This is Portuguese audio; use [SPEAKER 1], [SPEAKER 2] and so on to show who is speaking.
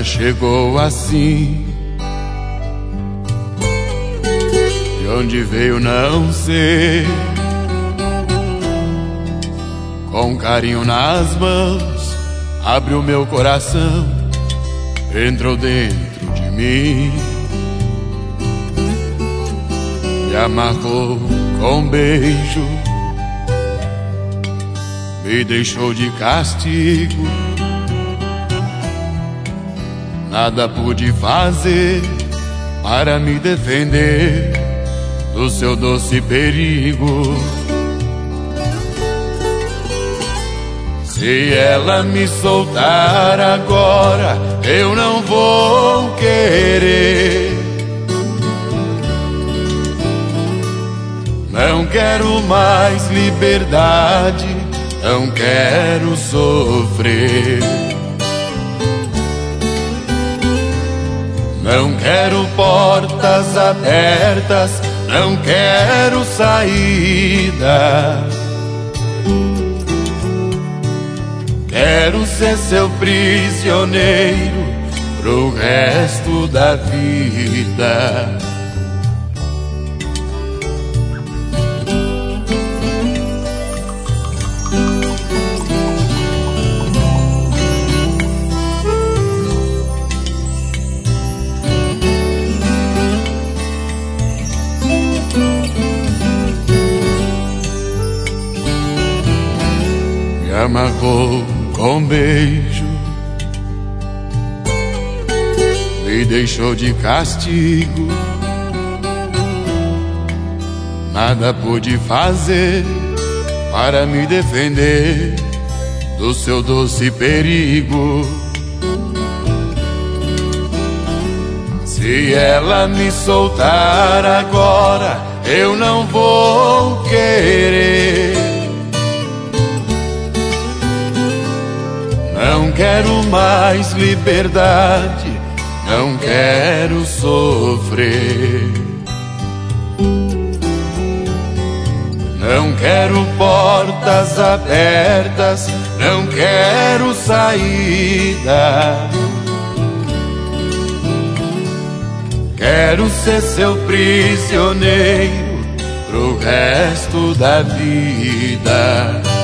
[SPEAKER 1] chegou assim. De onde veio não sei. Com carinho nas mãos, abriu meu coração, entrou dentro de mim, me amarrou com um beijo, me deixou de castigo. Nada pude fazer para me defender do seu doce perigo. Se ela me soltar agora, eu não vou querer. Não quero mais liberdade, não quero sofrer. Não quero portas abertas, não quero saída. Quero ser seu prisioneiro pro resto da vida. Me amarrou com um beijo, me deixou de castigo. Nada pude fazer para me defender do seu doce perigo. Se ela me soltar agora, eu não vou querer. Não quero mais liberdade, não quero sofrer. Não quero portas abertas, não quero saída. Quero ser seu prisioneiro pro resto da vida.